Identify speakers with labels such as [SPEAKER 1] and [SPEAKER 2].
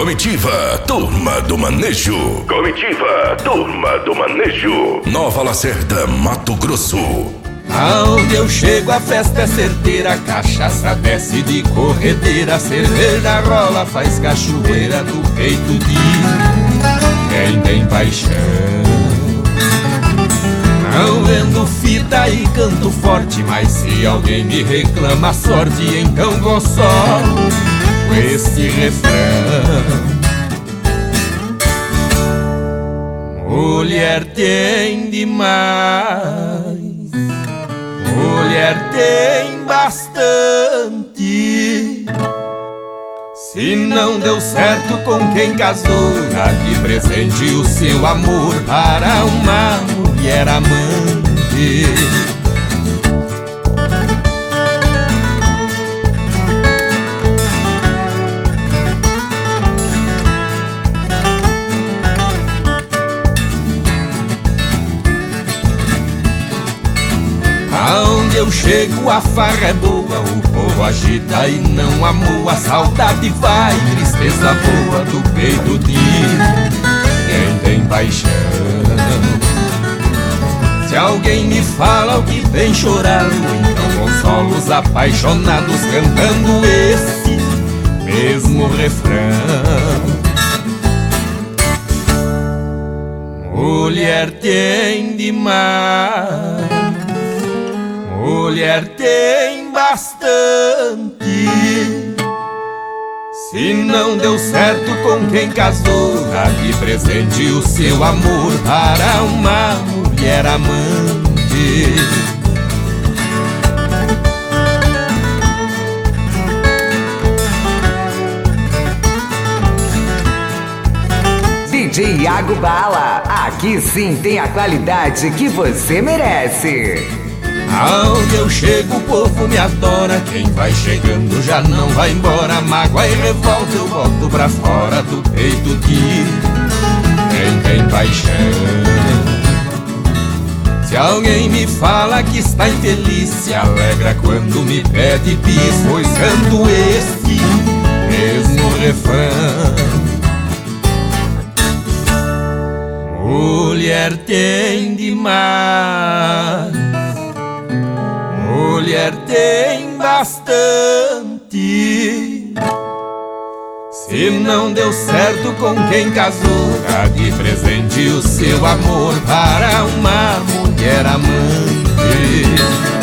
[SPEAKER 1] Comitiva, turma do manejo. Comitiva, turma do manejo. Nova Lacerda, Mato Grosso.
[SPEAKER 2] Aonde eu chego a festa é certeira, a cachaça desce de corredeira, a cerveja rola, faz cachoeira no peito de quem tem paixão. Não vendo fita e canto forte, mas se alguém me reclama a sorte, então vou só com esse refrão. Mulher tem demais, mulher tem bastante. Se não deu certo com quem casou, dá de presente o seu amor para uma mulher amante. Aonde eu chego a farra é boa, o povo agita e não amou. A saudade vai, tristeza voa do peito de quem tem paixão. Se alguém me fala o que vem chorando, então consolo os apaixonados cantando esse mesmo refrão. Mulher tem demais, mulher tem bastante. Se não deu certo com quem casou, dá de presente o seu amor para uma mulher amante.
[SPEAKER 3] DJ Iago Bala, aqui sim tem a qualidade que você merece.
[SPEAKER 2] Aonde eu chego o povo me adora, quem vai chegando já não vai embora. Mágoa e revolta eu boto pra fora do peito de quem tem paixão. Se alguém me fala que está infeliz, se alegra quando me pede bis, pois canto esse mesmo refrão. Mulher tem demais, mulher tem bastante. Se não deu certo com quem casou, dá de presente o seu amor para uma mulher amante.